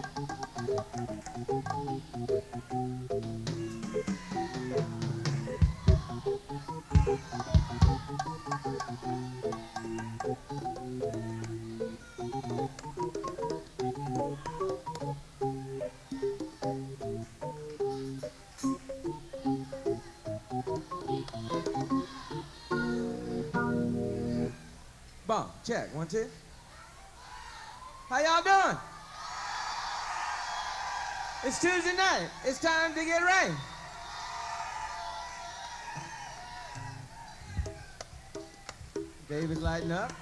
Bomb, check, 1, 2. How y'all doing? It's Tuesday night. It's time to get right. David's lighting up.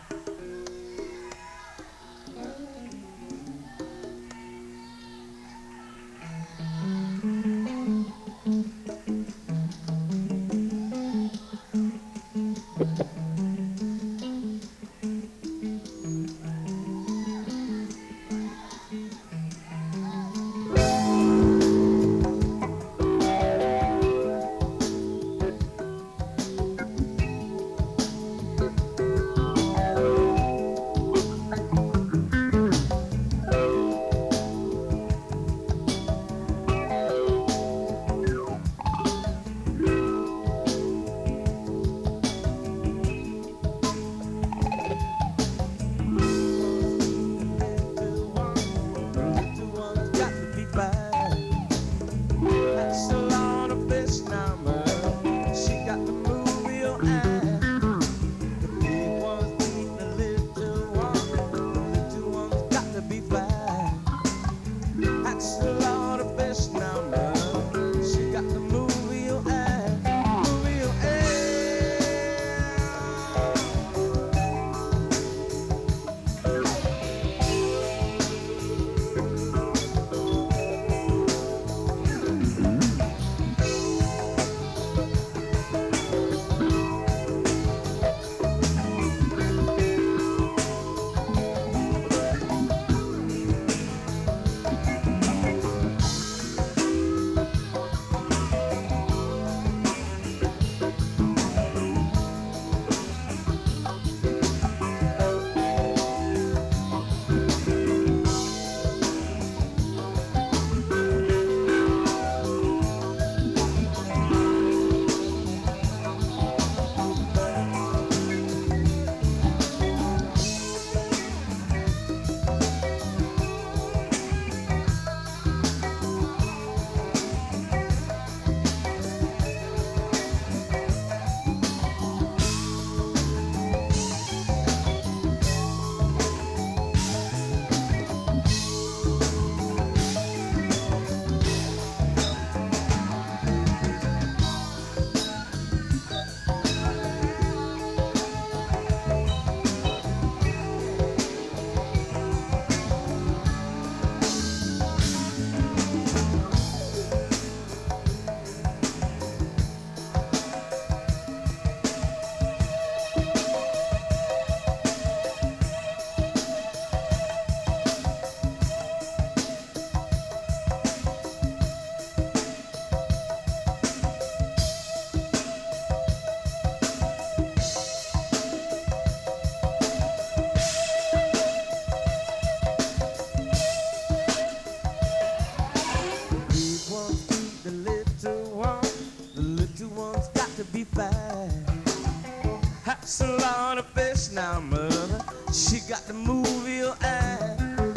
That's a lot of fish now, mother. She got to move your eye.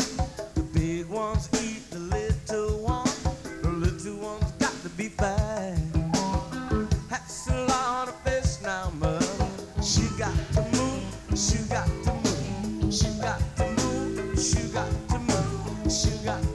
The big ones eat the little ones. The little ones got to be fine. That's a lot of fish now, mother. She got to move. She got to move. She got to move. She got to move. She got